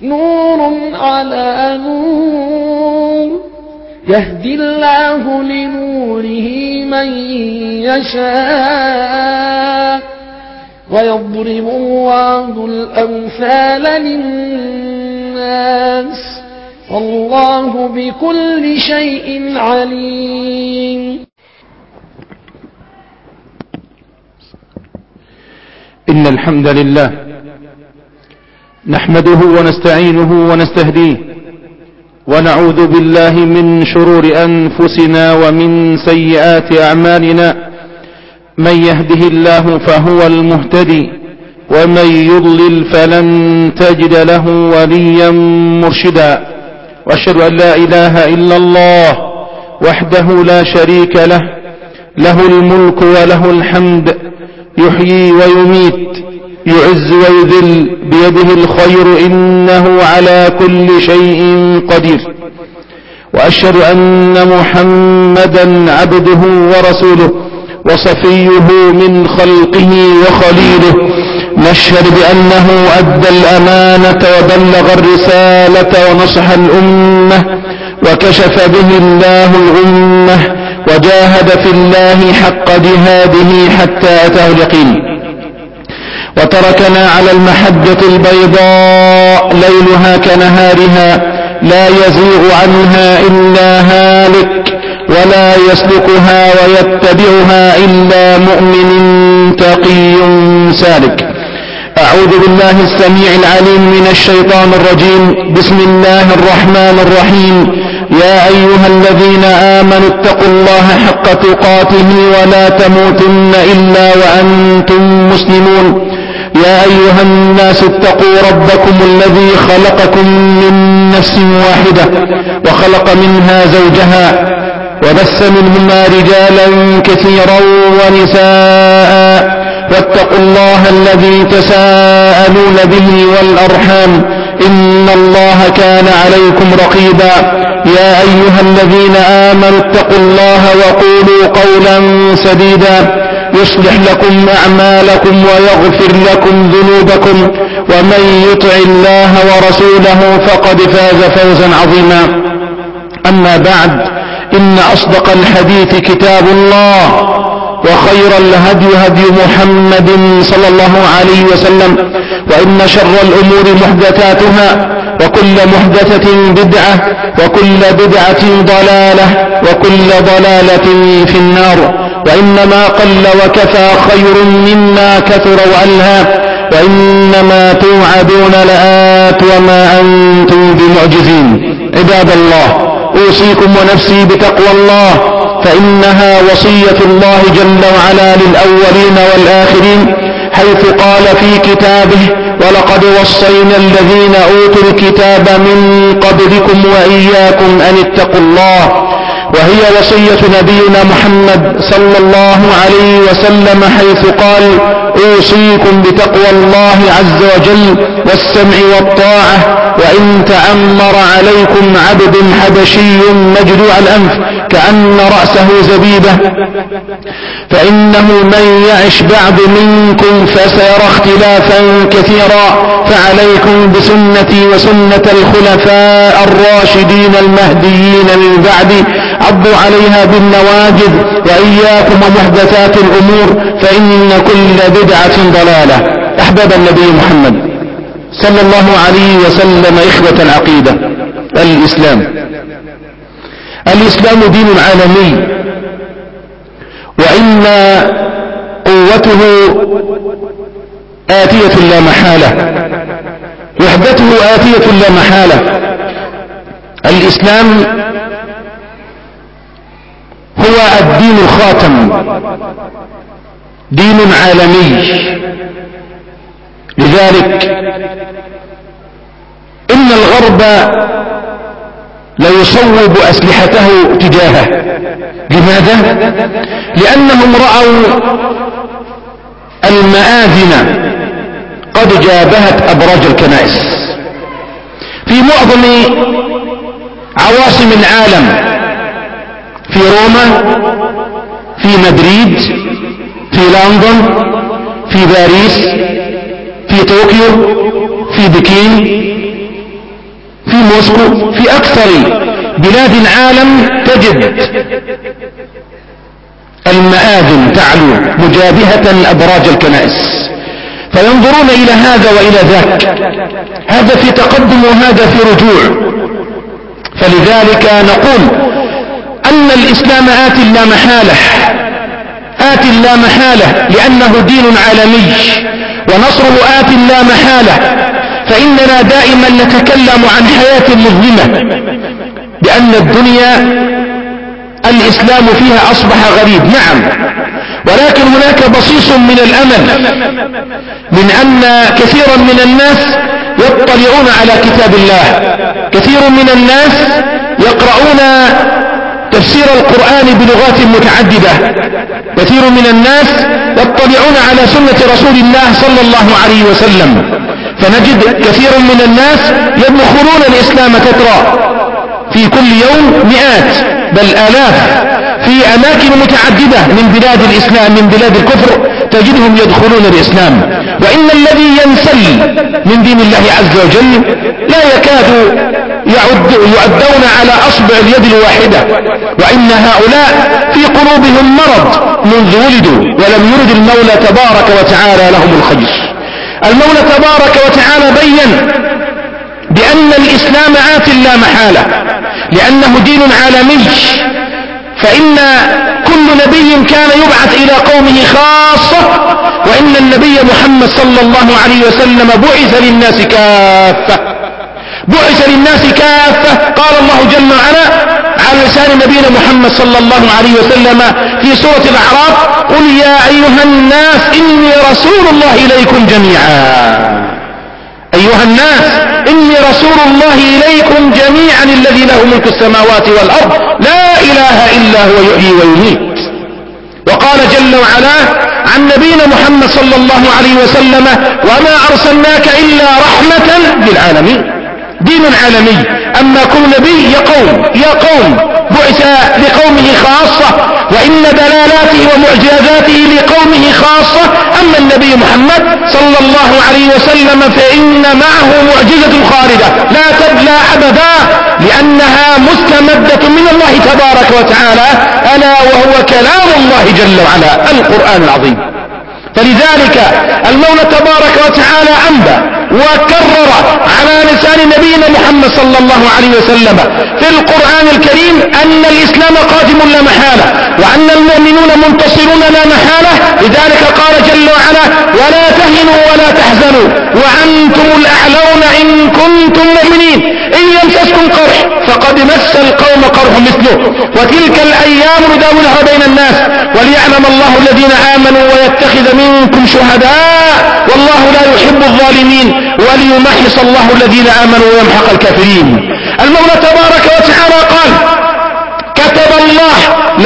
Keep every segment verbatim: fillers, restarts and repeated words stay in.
نور على نور، يهدي الله لنوره من يشاء، ويضرب الله الأمثال للناس، والله بكل شيء عليم. إن الحمد لله نحمده ونستعينه ونستهديه، ونعوذ بالله من شرور أنفسنا ومن سيئات أعمالنا. من يهده الله فهو المهتدي، ومن يضلل فلن تجد له وليا مرشدا. وأشهد أن لا إله إلا الله وحده لا شريك له، له الملك وله الحمد، يحيي ويميت، يعز ويذل، بيده الخير، إنه على كل شيء قدير. وأشهد أن محمدا عبده ورسوله وصفيه من خلقه وخليله، نشهد بأنه أدى الأمانة وبلغ الرسالة ونصح الأمة، وكشف به الله الغمة، وجاهد في الله حق جهاده حتى أتاه اليقين، وتركنا على المحجة البيضاء ليلها كنهارها، لا يزيغ عنها إلا هالك، ولا يسلكها ويتبعها إلا مؤمن تقي سالك. أعوذ بالله السميع العليم من الشيطان الرجيم. بسم الله الرحمن الرحيم. يا أيها الذين آمنوا اتقوا الله حق تقاته ولا تموتن إلا وأنتم مسلمون. يا أيها الناس اتقوا ربكم الذي خلقكم من نفس واحدة، وخلق منها زوجها، وبث منهما رجالا كثيرا ونساء، واتقوا الله الذي تساءلون به والأرحام، إن الله كان عليكم رقيبا. يا أيها الذين آمنوا اتقوا الله وقولوا قولا سديدا، يصلح لكم أعمالكم ويغفر لكم ذنوبكم، ومن يطع الله ورسوله فقد فاز فوزا عظيما. أما بعد، إن أصدق الحديث كتاب الله، وخير الهدي هدي محمد صلى الله عليه وسلم، وإن شر الأمور محدثاتها، وكل محدثة بدعة، وكل بدعة ضلالة، وكل ضلالة في النار. وإنما قل وكفى خير مما كثر وألهى، وإنما توعدون لآت وما أنتم بمعجزين. عباد الله، أوصيكم ونفسي بتقوى الله، فإنها وصية الله جل وعلا للأولين والآخرين، حيث قال في كتابه: ولقد وصينا الذين أوتوا الكتاب من قبلكم وإياكم أن اتقوا الله. وهي وصية نبينا محمد صلى الله عليه وسلم، حيث قال: أوصيكم بتقوى الله عز وجل والسمع والطاعة، وإن تأمر عليكم عبد حبشي مجدوع الأنف كأن رأسه زبيبة، فإنه من يعش بعد منكم فسيرى اختلافا كثيرا، فعليكم بسنتي وسنة الخلفاء الراشدين المهديين من بعدي، عضوا عليها بالنواجذ، وإياكم ومحدثات الأمور، فإن كل بدعة ضلالة. أحباب النبي محمد صلى الله عليه وسلم، إخوة العقيدة، الإسلام الإسلام دين عالمي، وإن قوته آتية لا محالة، وحدته آتية لا محالة. الإسلام هو الدين الخاتم، دين عالمي. لذلك إن الغرب ليصوب أسلحته تجاهه. لماذا؟ لأنهم رأوا المآذن قد جابهت أبراج الكنائس في معظم عواصم العالم، في روما، في مدريد، في لندن، في باريس، في طوكيو، في بكين، موسكو، في أكثر بلاد العالم تجد المآذن تعلو مجابهة أبراج الكنائس، فينظرون إلى هذا وإلى ذاك، هذا في تقدم وهذا في رجوع. فلذلك نقول أن الإسلام آت لا محالة، آت لا محالة، لأنه دين عالمي، ونصره آت لا محالة. فإننا دائما نتكلم عن حياة مظلمة، بأن الدنيا الإسلام فيها أصبح غريب، نعم، ولكن هناك بصيص من الأمل، من أن كثيرا من الناس يطلعون على كتاب الله، كثير من الناس يقرؤون تفسير القرآن بلغات متعددة، كثير من الناس يطلعون على سنة رسول الله صلى الله عليه وسلم، فنجد كثير من الناس يدخلون الإسلام تترى في كل يوم مئات بل آلاف في أماكن متعددة من بلاد الإسلام، من بلاد الكفر تجدهم يدخلون الإسلام. وإن الذي ينسل من دين الله عز وجل لا يكاد يعد يعدون على أصبع اليد الواحدة، وإن هؤلاء في قلوبهم مرض منذ ولدوا، ولم يرد المولى تبارك وتعالى لهم الخير. المولى تبارك وتعالى بين بأن الإسلام آت لا محالة، لأنه دين عالمي، فإن كل نبي كان يبعث إلى قومه خاصة، وإن النبي محمد صلى الله عليه وسلم بعث للناس كافة، بعث للناس كافة. قال الله جل وعلا على لسان نبينا محمد صلى الله عليه وسلم في سورة الأعراف: قل يا أيها الناس إني رسول الله إليكم جميعا، أيها الناس إني رسول الله إليكم جميعا الذي له ملك السماوات والأرض لا إله إلا هو يحيي ويميت. وقال جل وعلا عن نبينا محمد صلى الله عليه وسلم: وما أرسلناك إلا رحمة للعالمين. دين عالمي. أما كل نبي يا قوم يا قوم بعث لقومه خاصة، وإن دلالاته ومعجزاته لقومه خاصة. أما النبي محمد صلى الله عليه وسلم فإن معه معجزة خالدة لا تبلى أبدا، لأنها مستمدة من الله تبارك وتعالى، ألا وهو كلام الله جل وعلا القرآن العظيم. فلذلك المولى تبارك وتعالى أنبأ وكرر على لسان نبينا محمد صلى الله عليه وسلم في القرآن الكريم أن الإسلام قادم لا محالة، وأن المؤمنون منتصرون لا محالة. لذلك قال جل وعلا: ولا تهنوا ولا تحزنوا وأنتم الأعلون إن كنتم مؤمنين، إن يمسسكم قرح فقد مس القوم قرح مثله، وتلك الأيام نداولها بين الناس، وليعلم الله الذين آمنوا ويتخذ منكم شهداء والله لا يحب الظالمين وليمحص الله الذين آمنوا ويمحق الكافرين. المولى تبارك وتعالى قال: كتب الله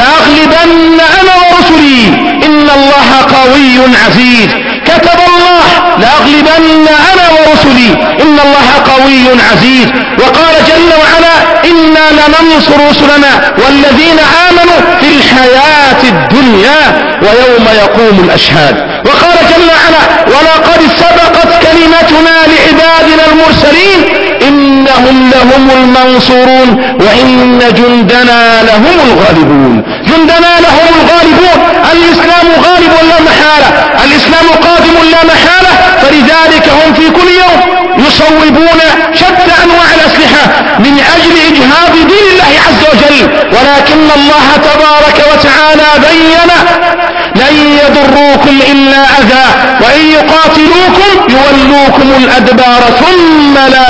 لأغلبن أنا ورسلي إن الله قوي عزيز. كتب الله لأغلبن أنا ورسلي إن الله قوي عزيز. وقال جل وعلا: إنا لننصر رسلنا والذين آمنوا في الحياة الدنيا ويوم يقوم الأشهاد. وقال جل وعلا: ولقد سبقت كلمتنا لعبادنا المرسلين إنهم لهم المنصورون وإن جندنا لهم الغالبون. جندنا لهم الغالبون. الإسلام غالب لا محالة، الإسلام قادم لا محالة. فلذلك هم في كل يوم يصوبون شتى أنواع الأسلحة من أجل إجهاض دين الله عز وجل، ولكن الله تبارك وتعالى بين: لن يضروكم إلا أذى وإن يقاتلوكم يولوكم الأدبار ثم لا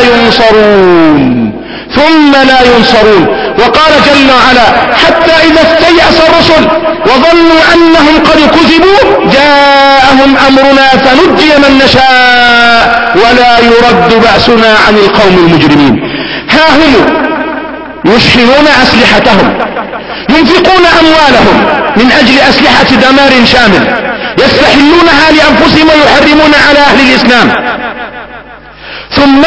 ينصرون ثم لا ينصرون. وقال جل وعلا: حتى إذا استيأس الرسل وظنوا أنهم قد كذبوا جاءهم أمرنا فنجي من نشاء ولا يرد بأسنا عن القوم المجرمين. ها هم يشحنون أسلحتهم، ينفقون أموالهم من أجل أسلحة دمار شامل، يستحلونها لأنفسهم ويحرمون على أهل الإسلام، ثم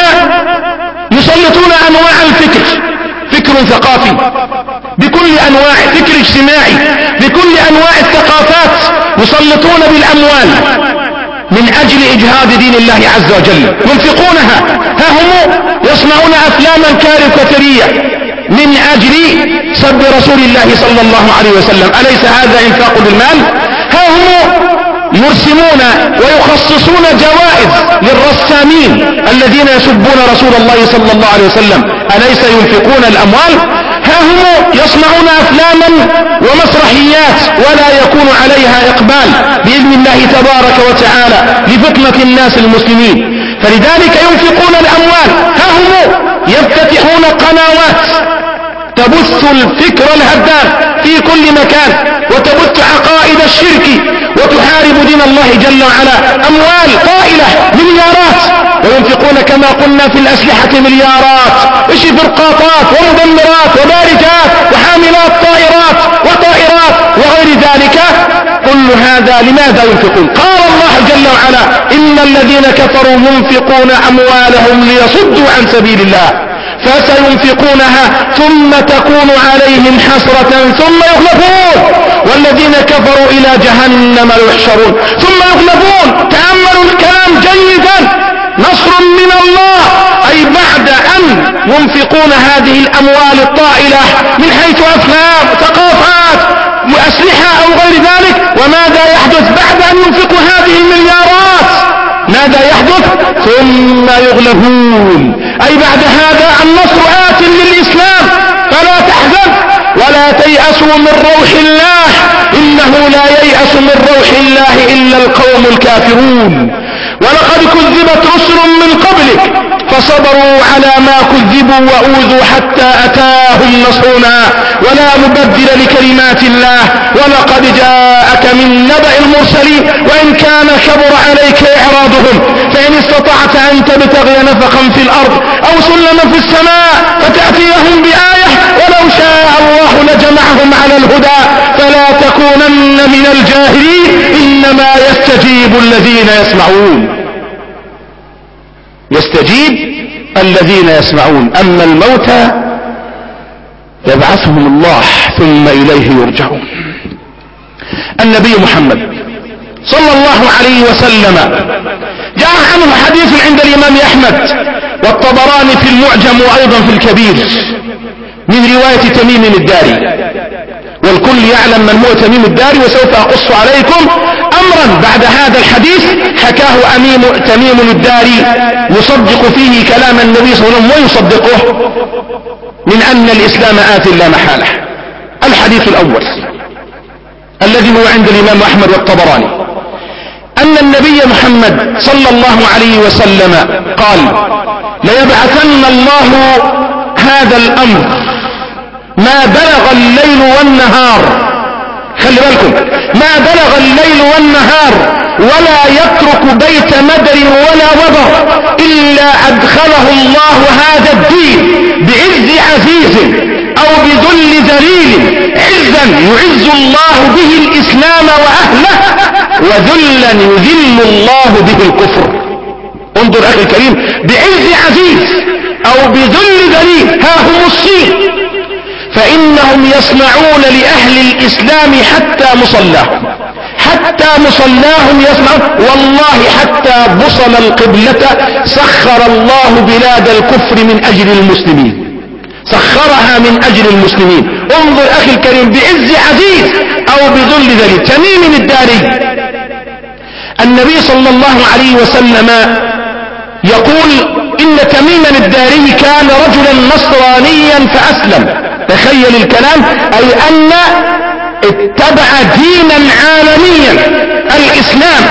يسلطون أنواع الفكر، فكر ثقافي بكل أنواع، فكر اجتماعي بكل أنواع الثقافات، يسلطون بالأموال من أجل إجهاد دين الله عز وجل، ينفقونها. ها هم يصنعون أفلاما كاريكاتيرية من أجل سب رسول الله صلى الله عليه وسلم. أليس هذا إنفاق للمال؟ ها هم يرسمون ويخصصون جوائز للرسامين الذين يسبون رسول الله صلى الله عليه وسلم. أليس ينفقون الأموال؟ ها هم يصنعون أفلاما ومسرحيات ولا يكون عليها إقبال بإذن الله تبارك وتعالى لفتنة الناس المسلمين، فلذلك ينفقون الأموال. ها هم يفتتحون قنوات تبث الفكر الهدام في كل مكان وتبث عقائد الشرك وتحارب دين الله جل وعلا. أموال طائلة مليارات، وينفقون كما قلنا في الأسلحة مليارات، إيش فرقاطات ومدمرات وبارجات وحاملات طائرات وطائرات وغير ذلك. كل هذا لماذا ينفقون؟ قال الله جل وعلا: إن الذين كفروا ينفقون أموالهم ليصدوا عن سبيل الله فسينفقونها ثم تكون عليهم حسرة ثم يغلبون والذين كفروا إلى جهنم يحشرون. ثم يغلبون، تأملوا الكلام جيدا، نصر من الله، أي بعد أن ينفقون هذه الأموال الطائلة من حيث أفلام ثقافات وأسلحة أو غير ذلك، وماذا يحدث بعد أن ينفقوا هذه المليارات؟ ماذا يحدث؟ ثم يغلبون، أي بعد هذا النصر آت للإسلام. فلا تحزن ولا تيأسوا من روح الله، إنه لا ييأس من روح الله إلا القوم الكافرون. ولقد كذبت رسل من قبلك فصبروا على ما كذبوا وأوذوا حتى أتاهم نصرنا ولا مبدل لكلمات الله. ولقد جاءك من نبأ المرسلين وإن كان كبر عليك إعراضهم فإن استطعت أن تبتغي نفقا في الأرض أو سلما في السماء فتأتيهم بآية ولو شاء الله لجمعهم على الهدى فلا تكونن من الجاهلين إنما يستجيب الذين يسمعون. يستجيب الذين يسمعون، أما الموتى يبعثهم الله ثم إليه يرجعون. النبي محمد صلى الله عليه وسلم جاء عنه حديث عند الإمام أحمد والطبراني في المعجم وأيضا في الكبير من رواية تميم الداري، والكل يعلم من هو تميم الداري، وسوف أقص عليكم أمرا بعد هذا الحديث حكاه أميم تميم الداري يصدق فيه كلام النبي صلى الله عليه وسلم ويصدقه من أن الإسلام آت لا محالة. الحديث الأول الذي هو عند الإمام أحمد والطبراني أن النبي محمد صلى الله عليه وسلم قال: ليبعثن الله هذا الأمر ما بلغ الليل والنهار، خلي بالكم، ما بلغ الليل والنهار ولا يترك بيت مدر ولا وبر إلا أدخله الله هذا الدين بعز عزيز أو بذل ذليل، عزا يعز الله به الإسلام وأهله وذلا يذل الله به الكفر. انظر أخي الكريم، بعز عزيز أو بذل ذليل، ها هم الصين، فإنهم يصنعون لأهل الإسلام حتى مصلاهم، حتى مصلاهم يصنعون، والله حتى بصل القبلة سخر الله بلاد الكفر من أجل المسلمين، سخرها من أجل المسلمين. انظر أخي الكريم، بعز عزيز أو بذل ذليل. تميم الداري النبي صلى الله عليه وسلم يقول إن تميما الداري كان رجلا نصرانيا فأسلم. تخيل الكلام، أي أن اتبع دينا عالميا الإسلام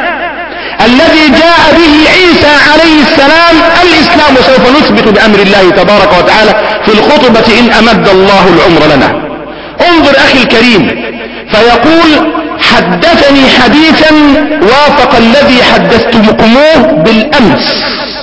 الذي جاء به عيسى عليه السلام، الإسلام. وسوف نثبت بأمر الله تبارك وتعالى في الخطبة إن أمد الله العمر لنا. انظر أخي الكريم، فيقول: حدثني حديثا وافق الذي حدثتمكموه بالأمس.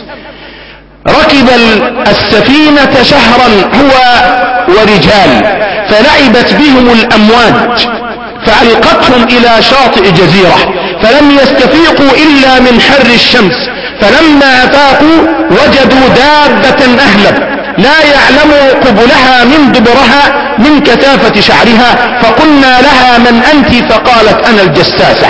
ركب السفينة شهرا هو ورجال فلعبت بهم الأمواج فألقتهم إلى شاطئ جزيرة فلم يستفيقوا إلا من حر الشمس، فلما أفاقوا وجدوا دابة أهلب لا يعلم قبلها من دبرها من كثافة شعرها، فقلنا لها: من أنت؟ فقالت: أنا الجساسة.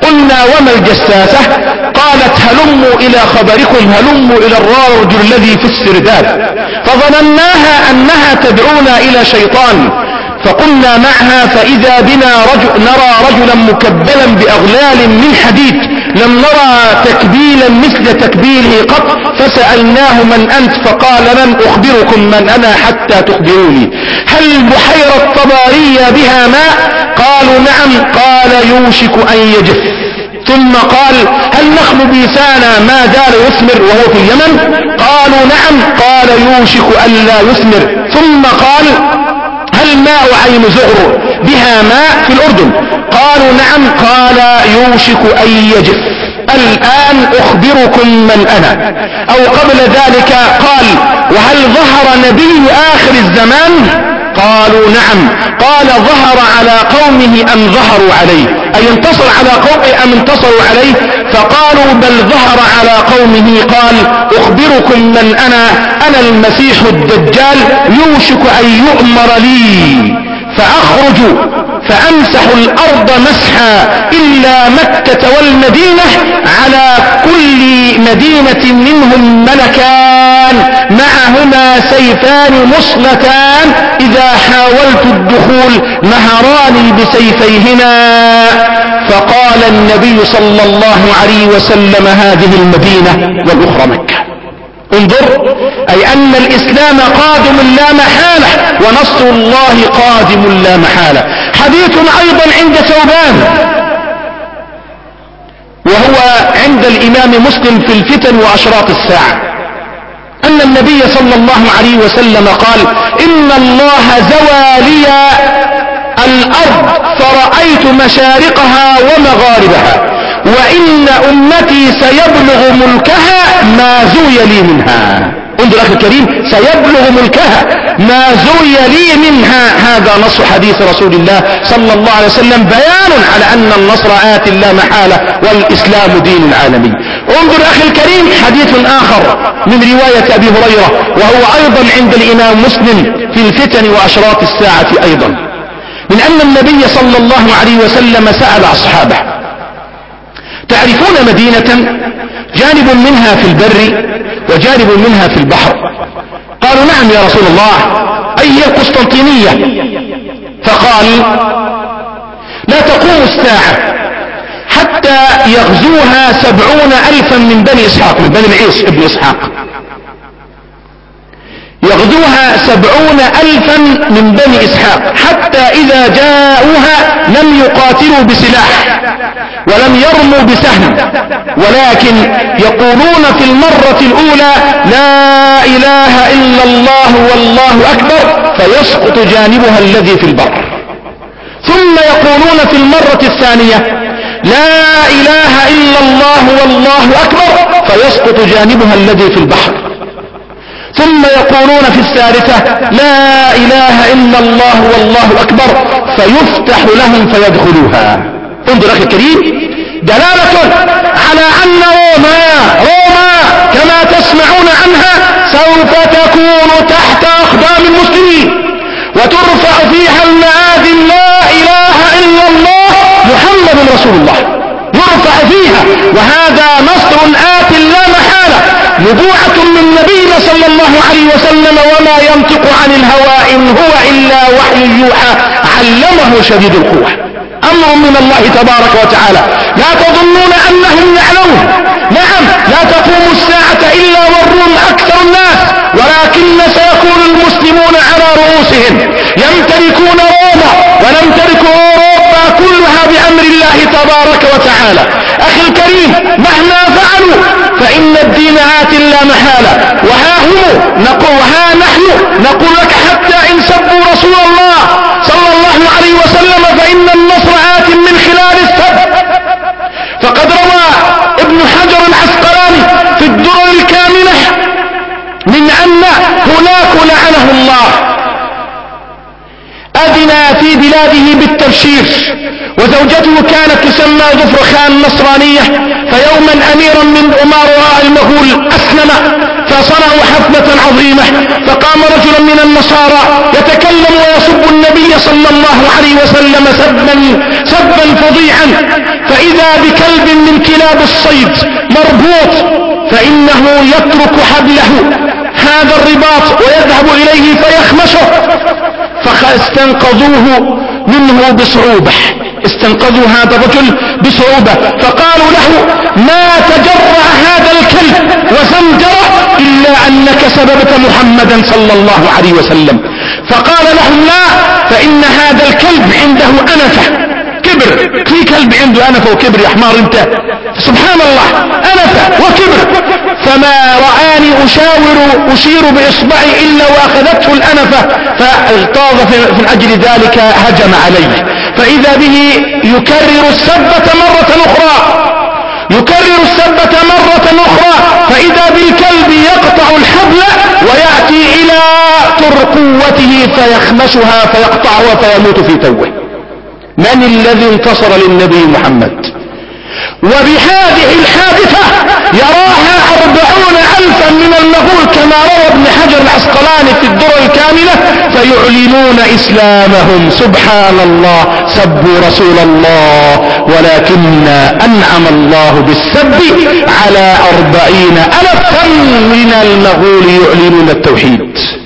قلنا وما الجساسة؟ قالت هلموا إلى خبركم، هلموا إلى الرجل الذي في السرداب. فظنناها أنها تدعونا إلى شيطان، فقلنا معها فإذا بنا رجل نرى رجلا مكبلا بأغلال من حديد، لم نرى تكبيلا مثل تكبيله قط، فسألناه من أنت؟ فقال لن أخبركم من أنا حتى تخبروني. هل البحيرة الطبارية بها ماء؟ قالوا نعم. قال يوشك أن يجف. ثم قال هل نخل بيسانا ما زال يثمر وهو في اليمن؟ قالوا نعم. قال يوشك أن لا يثمر. ثم قال هل ماء عين زغر بها ماء في الأردن؟ قالوا نعم. قال يوشك أن يجف. الآن أخبركم من أنا. أو قبل ذلك قال وهل ظهر نبي آخر الزمان؟ قالوا نعم. قال ظهر على قومه أم ظهروا عليه؟ أي انتصر على قومه أم انتصروا عليه؟ فقالوا بل ظهر على قومه. قال أخبركم من أنا، أنا المسيح الدجال، يوشك أن يؤمر لي فأخرج فأمسح الأرض مسحا إلا مكة والمدينة، على كل مدينة منهم ملكان معهما سيفان مصلتان، إذا حاولت الدخول نهراني بسيفيهما. فقال النبي صلى الله عليه وسلم هذه المدينة والأخرى مكة. انظر، أي أن الإسلام قادم لا محالة، ونصر الله قادم لا محالة. حديث أيضا عند ثوبان وهو عند الإمام مسلم في الفتن وأشراط الساعة، أن النبي صلى الله عليه وسلم قال إن الله زوى لي الأرض فرأيت مشارقها ومغاربها، وإن أمتي سيبلغ ملكها ما زوي لي منها. انظر أخي الكريم، سيبلغ ملكها ما زوي لي منها. هذا نص حديث رسول الله صلى الله عليه وسلم، بيان على أن النصر آت لا محالة، والإسلام دين العالمين. انظر أخي الكريم حديث آخر من رواية أبي هريرة، وهو أيضا عند الإمام مسلم في الفتن وأشراط الساعة أيضا، من أن النبي صلى الله عليه وسلم سأل أصحابه تعرفون مدينة جانب منها في البر وجانب منها في البحر؟ قالوا نعم يا رسول الله، أي هي القسطنطينية؟ فقال لا تقوم الساعة حتى يغزوها سبعون ألفا من بني إسحاق، من بني العيس ابن إسحاق، يغزوها سبعون ألفا من بني إسحاق، حتى إذا جاءوها لم يقاتلوا بسلاح ولم يرموا بسهم، ولكن يقولون في المرة الأولى لا إله إلا الله والله أكبر، فيسقط جانبها الذي في البر. ثم يقولون في المرة الثانية لا إله إلا الله والله أكبر، فيسقط جانبها الذي في البحر. ثم يقولون في الثالثة لا إله إلا الله والله أكبر، فيفتح لهم فيدخلوها. انظر أخي الكريم، دلالة على أن روما روما كما تسمعون عنها سوف تكون تحت أقدام المسلمين، وترفع فيها المآذن لا إله إلا الله محمد رسول الله، يرفع فيها، وهذا نصر آت لا محالة، نبوءة من نبينا صلى الله عليه وسلم، وما ينطق عن الهوى إن هو إلا وحي يوحى، علمه شديد القوة، أمر من الله تبارك وتعالى. لا تظنون أنهم يعلمون، نعم لا تقوم الساعة إلا والروم أكثر الناس، ولكن سيكون المسلمون على رؤوسهم، يمتلكون روما ونمتلك أوروبا كلها بأمر الله تبارك وتعالى. أخي الكريم، مهما فعلوا فإن الدين آت لا محالة، وها هم نقول وها نحن نقول لك حتى إن سبوا رسول الله صلى الله عليه وسلم فإن النصر آت من خلال السب. فقد روى ابن حجر العسقلاني في الدرر الكامنة من أن هناك لعنه الله أذن في بلاده بالتبشير، وزوجته كانت تسمى ظفر خان نصرانية، فيوما أميرا من أمراء المغول أسلم، فصنعوا حفلة عظيمة، فقام رجل من النصارى يتكلم ويسب النبي صلى الله عليه وسلم سبا سبا فظيعا، فإذا بكلب من كلاب الصيد مربوط فإنه يترك حبله هذا الرباط ويذهب إليه فيخمشه، فاستنقذوه منه بصعوبة، استنقذوا هذا الرجل بصعوبة، فقالوا له ما تجرع هذا الكلب وزمجره إلا أنك سببت محمدا صلى الله عليه وسلم. فقال لهم لا، فإن هذا الكلب عنده أنفة كبر، في كلب عنده أنفة وكبر يا حمار انت، سبحان الله، أنفة وكبر، فما رآني أشاور أشير بإصبعي إلا وأخذته الأنفة فاغتاظ في أجل ذلك هجم عليه، فإذا به يكرر السبة مرة أخرى يكرر السبة مرة أخرى فإذا بالكلب يقطع الحبل ويأتي إلى ترقوته فيخمشها فيقطعها فيموت في توه. من الذي انتصر للنبي محمد؟ وبهذه الحادثة يراها أربعون ألفا من المغول كما روى ابن حجر العسقلاني في الدرر الكاملة، فيعلنون إسلامهم. سبحان الله، سبوا رسول الله، ولكن أنعم الله بالسب على أربعين ألفا من المغول يعلنون التوحيد.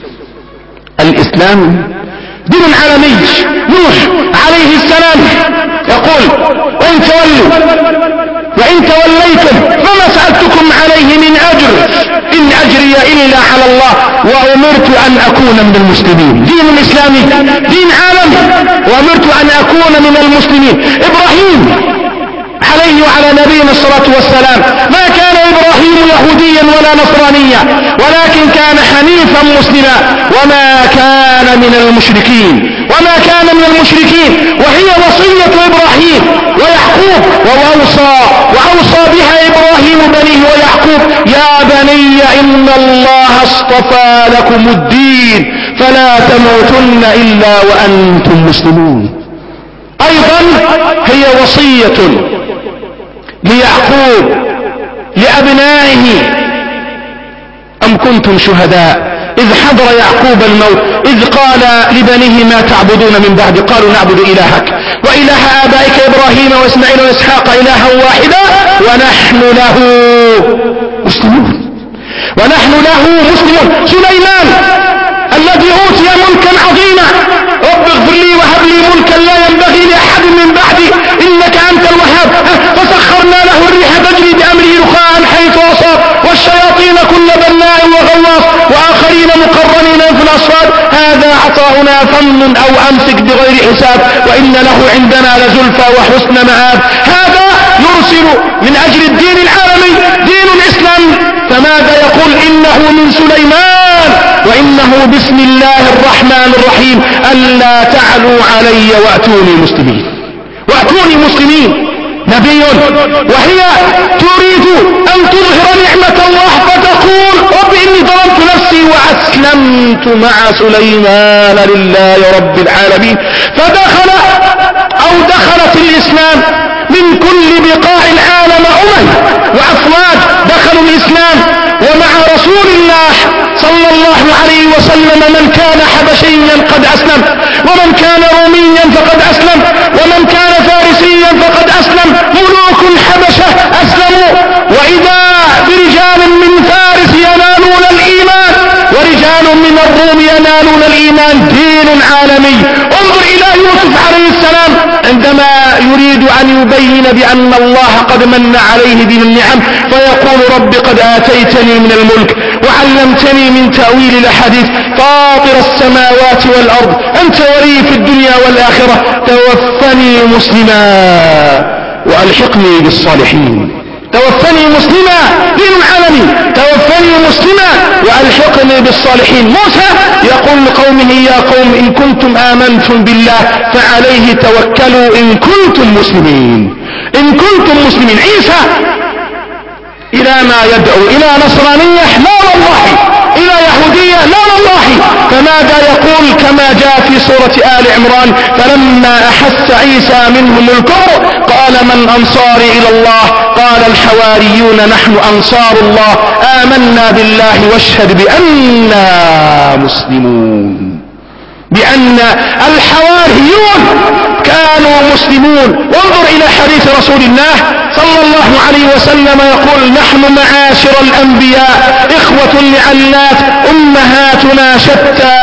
الإسلام دين عالمي. نوح عليه السلام يقول وإن تولوا وإن توليتم فما سألتكم عليه من أجر إن أجري إلا على الله وأمرت أن أكون من المسلمين. دين إسلامي، دين عالمي، وأمرت أن أكون من المسلمين. إبراهيم عليه وعلى نبينا الصلاة والسلام ما كان إبراهيم يهوديا ولا نصرانيا، ولكن كان حنيفا مسلما وما كان من المشركين وما كان من المشركين وهي وصية إبراهيم ويعقوب، وأوصى وأوصى بها إبراهيم بنيه ويعقوب يا بني إن الله اصطفى لكم الدين فلا تموتن إلا وأنتم مسلمون. أيضا هي وصية ليعقوب لأبنائه أم كنتم شهداء إذ حضر يعقوب الموت إذ قال لبنيه ما تعبدون من بعد قالوا نعبد إلهك وإله آبائك إبراهيم وإسماعيل وإسحاق إلها واحدا ونحن له مسلمون ونحن له مسلمون. سليمان الذي أوتي ملكا عظيما رب اغفر لي وهب لي ملكا لا ينبغي لأحد من بعدي إنك أنت الوهاب فسخرنا له الريح تجري بأمره رخاء حيث أصاب والشياطين كل بناء وغواص وآخرين مقرنين في الأصفاد هذا عطاؤنا فمن أو أمسك بغير حساب وإن له عندنا لزلفى وحسن مآب. هذا يرسل من أجل الدين العالمي دين الإسلام، فماذا يقول إنه من سليمان وإنه بسم الله الرحمن الرحيم ألا تعلوا علي وأتوني مسلمين وأتوني مسلمين. نبي وهي تريد أن تظهر نعمة الله فتقول رب إني ظلمت نفسي وأسلمت مع سليمان لله رب العالمين. فدخل أو دخلت الإسلام من كل بقاع العالم أمم وأفواج دخلوا الإسلام، ومع رسول الله صلى الله عليه وسلم من كان حبشيا قد أسلم ومن كان روميا فقد أسلم ومن كان فارسيا فقد أسلم. ملوك الحبشة أسلموا، وإذا برجال من فارس ينالون الإيمان ورجال من الروم ينالون الإيمان. دين عالمي. انظر إلى يوسف عليه السلام عندما يريد أن يبين بأن الله قد من عليه بالنعم فيقول رب قد آتيتني من الملك وعلمتني من تأويل الأحاديث فاطر السماوات والأرض أنت ولي في الدنيا والآخرة توفني مسلما وألحقني بالصالحين. توفني مسلما، دين عالمي، توفني مسلما وألحقني بالصالحين. موسى يقول لقومه يا قوم إن كنتم آمنتم بالله فعليه توكلوا إن كنتم مسلمين إن كنتم مسلمين. عيسى إلى ما يدعو إلى نصرانية لا والله، إلى يهودية لا والله. فماذا يقول كما جاء في سورة آل عمران فلما أحس عيسى منهم الكفر قال من أنصاري إلى الله قال الحواريون نحن أنصار الله آمنا بالله واشهد بأننا مسلمون. بأن الحواريون كانوا مسلمون. وانظر إلى حديث رسول الله صلى الله عليه وسلم يقول: نحن معاشر الأنبياء إخوة لعلات أمهاتنا شتى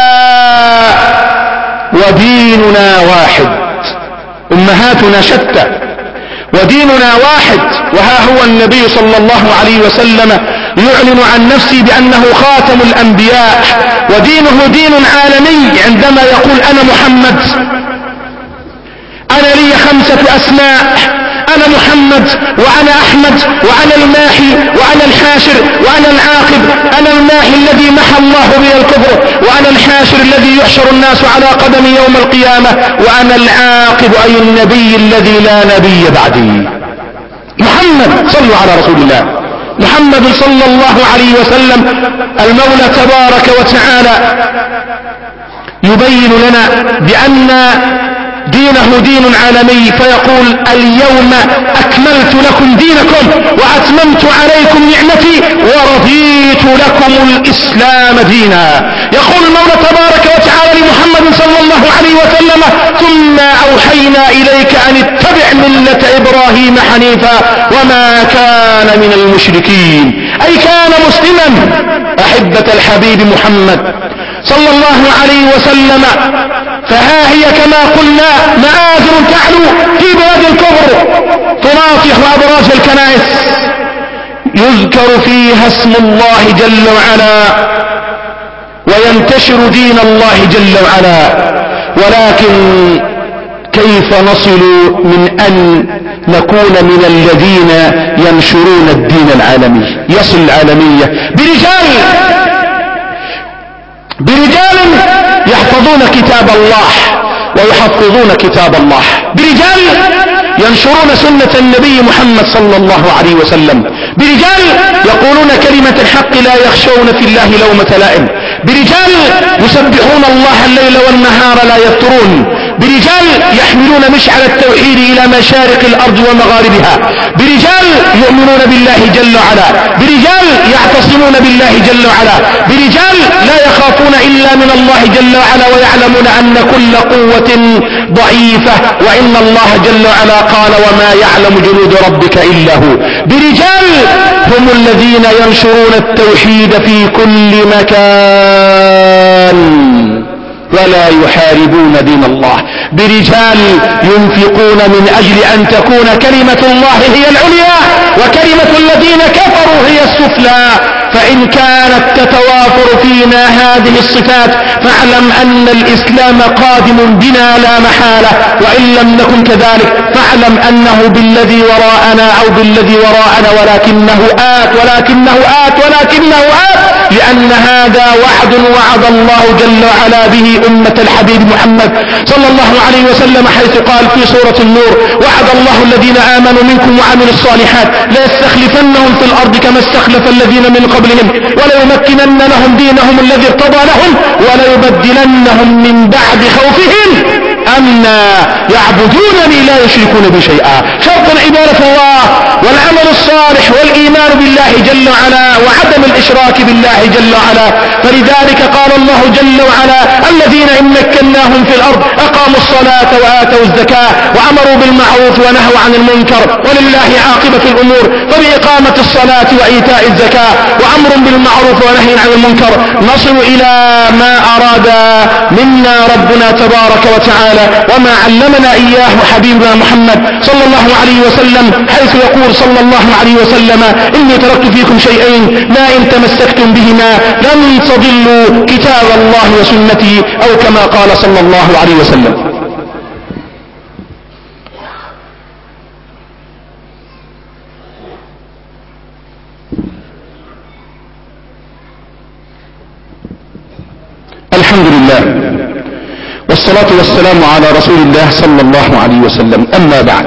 وديننا واحد. أمهاتنا شتى وديننا واحد. وها هو النبي صلى الله عليه وسلم يعلن عن نفسه بأنه خاتم الأنبياء ودينه دين عالمي عندما يقول: أنا محمد، أنا لي خمسة أسماء، أنا محمد وأنا أحمد وأنا الماحي وأنا الحاشر وأنا العاقب. أنا الماحي الذي محى الله بي الكفر، وأنا الحاشر الذي يحشر الناس على قدم يوم القيامة، وأنا العاقب أي النبي الذي لا نبي بعدي. محمد، صلوا على رسول الله محمد صلى الله عليه وسلم. المولى تبارك وتعالى يبين لنا بأن دينه دين عالمي، فيقول: اليوم أكملت لكم دينكم وأتممت عليكم نعمتي ورضيت لكم الإسلام دينا. يقول المولى تبارك وتعالى لمحمد صلى الله عليه وسلم: ثم أوحينا إليك أن اتبع ملة إبراهيم حنيفا وما كان من المشركين. أي كان مسلما. أحبة الحبيب محمد صلى الله عليه وسلم، فها هي كما قلنا مآذن تعلو في بلاد الكفر تناطح أبراج الكنائس، يذكر فيها اسم الله جل وعلا وينتشر دين الله جل وعلا. ولكن كيف نصل من أن نكون من الذين ينشرون الدين العالمي؟ يصل العالمية برجال برجال يحفظون كتاب الله ويحفظون كتاب الله، برجال ينشرون سنة النبي محمد صلى الله عليه وسلم، برجال يقولون كلمة الحق لا يخشون في الله لومة لائم، برجال يسبحون الله الليل والنهار لا يفترون، برجال يحملون مشعل التوحيد إلى مشارق الأرض ومغاربها، برجال يؤمنون بالله جل وعلا، برجال يعتصمون بالله جل وعلا، برجال لا يخافون إلا من الله جل وعلا ويعلمون أن كل قوة ضعيفة وإن الله جل وعلا قال: وما يعلم جنود ربك إلا هو. برجال هم الذين ينشرون التوحيد في كل مكان ولا يحاربون دين الله، برجال ينفقون من أجل أن تكون كلمة الله هي العليا وكلمة الذين كفروا هي السفلى. فإن كانت تتوافر فينا هذه الصفات فاعلم أن الإسلام قادم بنا لا محالة، وإن لم نكن كذلك فاعلم أنه بالذي وراءنا أو بالذي وراءنا ولكنه آت ولكنه آت ولكنه آت لأن هذا وعد وعد الله جل وعلا به أمة الحبيب محمد صلى الله عليه وسلم، حيث قال في سورة النور: وعد الله الذين آمنوا منكم وعملوا الصالحات ليستخلفنهم في الأرض كما استخلف الذين من قبلهم وليمكنن لهم دينهم الذي ارتضى لهم وليبدلنهم من بعد خوفهم أمنا يعبدونني لا يشركون بي شيئا. شرط عبادة الله والعمل الصالح والإيمان بالله جل وعلا وعدم الإشراك بالله جل وعلا. فلذلك قال الله جل وعلا: الذين إن مكناهم في الأرض أقاموا الصلاة وآتوا الزكاة وأمروا بالمعروف ونهوا عن المنكر ولله عاقبة الأمور. فبإقامة الصلاة وإيتاء الزكاة وأمر بالمعروف ونهي عن المنكر نصل إلى ما أراد منا ربنا تبارك وتعالى وما علمنا إياه حبيبنا محمد صلى الله عليه وسلم، حيث يقول صلى الله عليه وسلم: إني تركت فيكم شيئين ما إن تمسكتم بهما لن تضلوا كتاب الله وسنتي، أو كما قال صلى الله عليه وسلم. الحمد لله والصلاة والسلام على رسول الله صلى الله عليه وسلم. أما بعد،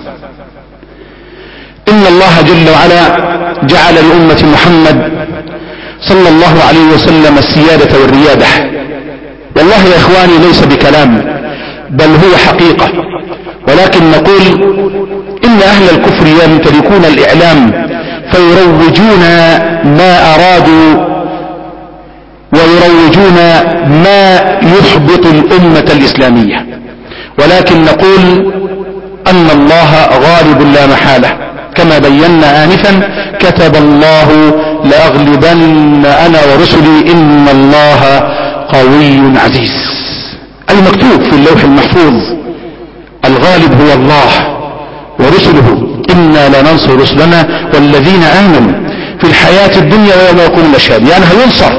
إن الله جل وعلا جعل لأمة محمد صلى الله عليه وسلم السيادة والريادة. والله يا إخواني ليس بكلام بل هو حقيقة، ولكن نقول إن أهل الكفر يمتلكون الإعلام فيروجون ما أرادوا ويروجون ما يحبط الأمة الإسلامية، ولكن نقول أن الله غالب لا محالة كما بينا آنفا. كتب الله لأغلبن أنا ورسلي إن الله قوي عزيز. المكتوب في اللوح المحفوظ الغالب هو الله ورسله، إنا لننصر رسلنا والذين آمنوا في الحياة الدنيا ويوم يقوم الأشهاد. يعني هينصر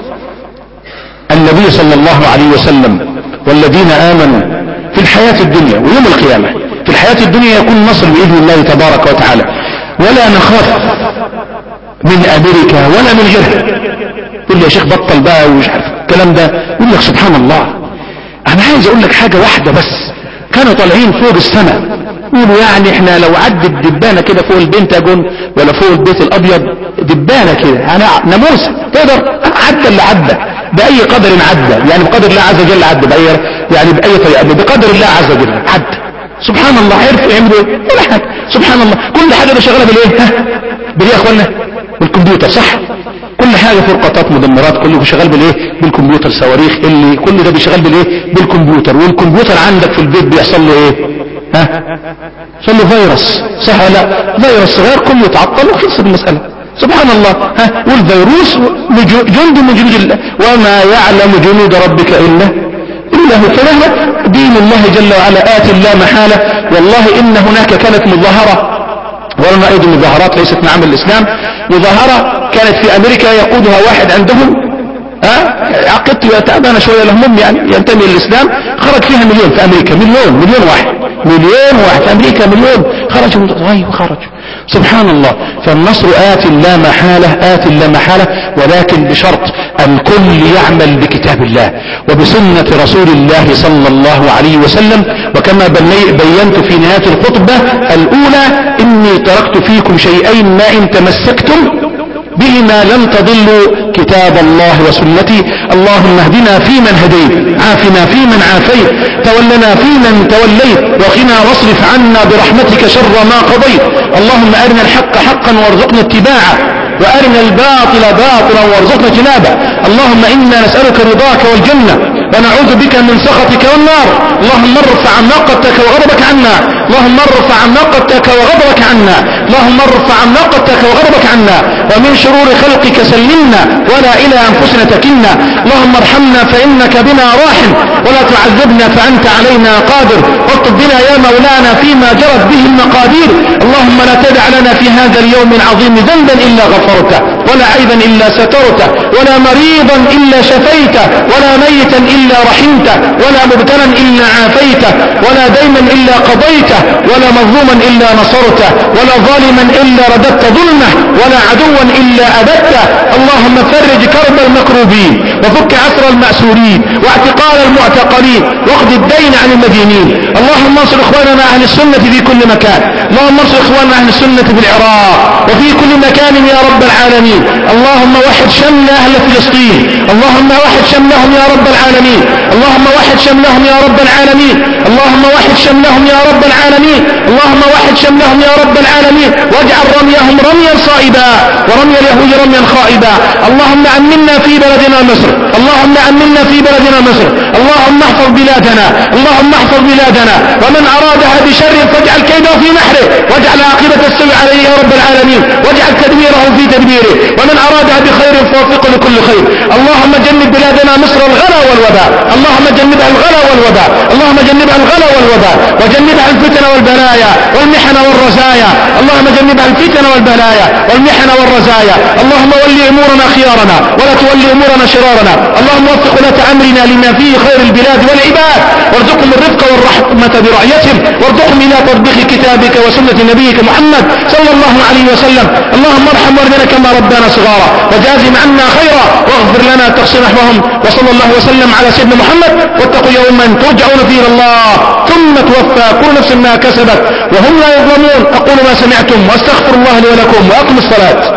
النبي صلى الله عليه وسلم والذين آمنوا في الحياة الدنيا ويوم القيامة. في الحياة الدنيا يكون نصر بإذن الله تبارك وتعالى، ولا نخاف من أمريكا ولا من غيرها. يقول لي يا شيخ بطل بقى ومش عارف الكلام ده. يقول لك سبحان الله، أنا عايز أقول لك حاجة واحدة بس. كانوا طالعين فوق السماء يقولوا يعني احنا لو عدت دبانة كده فوق البنتاجون ولا فوق البيت الأبيض، دبانة كده أنا ناموسة تقدر عدى اللي عدى بأي قدر عدى، يعني بقدر الله عز وجل عدى بأي يعني بأي طريقة بقدر الله عز وجل عدى. سبحان الله، عرفوا يعملوا ايه ولا حاجة. سبحان الله، كل حاجة ده شغالة بالايه؟ ها بالايه يا اخوانا؟ بالكمبيوتر، صح؟ كل حاجة فرقاطات مدمرات كله شغال بالايه؟ بالكمبيوتر. صواريخ اللي كل ده بيشغل بالايه؟ بالكمبيوتر. والكمبيوتر عندك في البيت بيحصل له ايه؟ ها يحصل له فيروس، صح ولا لا؟ فيروس صغير كله يتعطل وخلص المسألة. سبحان الله. ها والفيروس جند من جنود الله، وما يعلم جنود ربك إلا إلا هو. فله دين الله جل وعلا آت لا محالة. والله إن هناك كانت مظاهرة، ولنا أيضا مظاهرات ليست من عمل الإسلام، مظاهرة كانت في أمريكا يقودها واحد عندهم ها عقدت وتأبان شوية لهم يعني ينتمي للإسلام، خرج فيها مليون في أمريكا، مليون مليون واحد مليون واحد في أمريكا، مليون خرجوا طيب خرجوا. سبحان الله. فالنصر آت لا محالة، آت لا محالة، ولكن بشرط الكل يعمل بكتاب الله وبسنة رسول الله صلى الله عليه وسلم. وكما بينت في نهاية الخطبة الأولى إني تركت فيكم شيئين ما إن تمسكتم بهما لم تضلوا، كتاب الله وسنتي. اللهم اهدنا فيمن هديت، عافنا فيمن عافيت، تولنا فيمن توليت، وقنا واصرف عنا برحمتك شر ما قضيت. اللهم أرنا الحق حقا وارزقنا اتباعه، وأرنا الباطل باطلا وارزقنا اجتنابه. اللهم إنا نسألك رضاك والجنة ونعوذ بك من سخطك والنار. اللهم ارفع نقتك وغضبك عنا، اللهم ارفع نقتك وغضبك عنا، اللهم ارفع نقتك وغضبك عنا، ومن شرور خلقك سلمنا ولا إلى أنفسنا تكلنا. اللهم ارحمنا فإنك بنا راحم، ولا تعذبنا فأنت علينا قادر، واكتب بنا يا مولانا فيما جرت به المقادير. اللهم لا تدع لنا في هذا اليوم العظيم ذنبا إلا غفرته، ولا عيبا إلا سترته، ولا مريضا إلا شفيته، ولا ميتا إلا رحمته، ولا مبتلا إلا عافيته، ولا دينا إلا قضيته، ولا مظلوما إلا نصرته، ولا ظالما إلا رددت ظلمه، ولا عدوا إلا أبدته. اللهم فرج كرب المكروبين، وفك عسر المأسورين، واعتقال المعتقلين، واقض الدين عن المدينين. اللهم انصر إخواننا أهل السنة في كل مكان، اللهم انصر إخواننا أهل السنة في العراق وفي كل مكان يا رب العالمين. اللهم وحد شمل أهل فلسطين، اللهم وحد شملهم يا رب العالمين، اللهم وحد شملهم يا رب العالمين، اللهم وحد شملهم يا رب العالمين، اللهم وحد شملهم يا رب العالمين، واجعل رميهم رميا صائبا ورمي اليهود رميا خائبا. اللهم أمنا في بلدنا مصر، اللهم أمنا في بلدنا مصر، اللهم احفظ بلادنا، اللهم احفظ بلادنا، ومن أرادها بشر فاجعل كيده في نحره، واجعل عاقبة السوء عليه يا رب العالمين، واجعل تدبيره في تدبيره، ومن أرادها بخير فوفقه لكل خير. اللهم جنب بلادنا مصر الغلا والوباء، اللهم جنبها الغلا والوباء، اللهم جنبها الغلا والوباء، وجنبها الفتن والبلايا والمحن والرزايا، اللهم جنبها الفتن والبلايا والمحن والرزايا. اللهم ولي أمورنا خيارنا ولا تولي أمورنا شرارنا. اللهم وفق ولاة أمرنا لما فيه خير البلاد والعباد، وارزقهم الرفق والرحمة برعيتهم، وارزقهم إلى تطبيق كتابك وسنة نبيك محمد صلى الله عليه وسلم. اللهم ارحم والدنا كما ربنا صغارا، وجازم عنا خيرا، واغفر لنا تقصير نحوهم. وصلى الله وسلم على سيدنا محمد. واتقوا يوما ترجعون فيه إلى الله ثم توفى كل نفس ما كسبت وهم لا يظلمون. أقول ما سمعتم واستغفر الله لي ولكم وأقم الصلاة.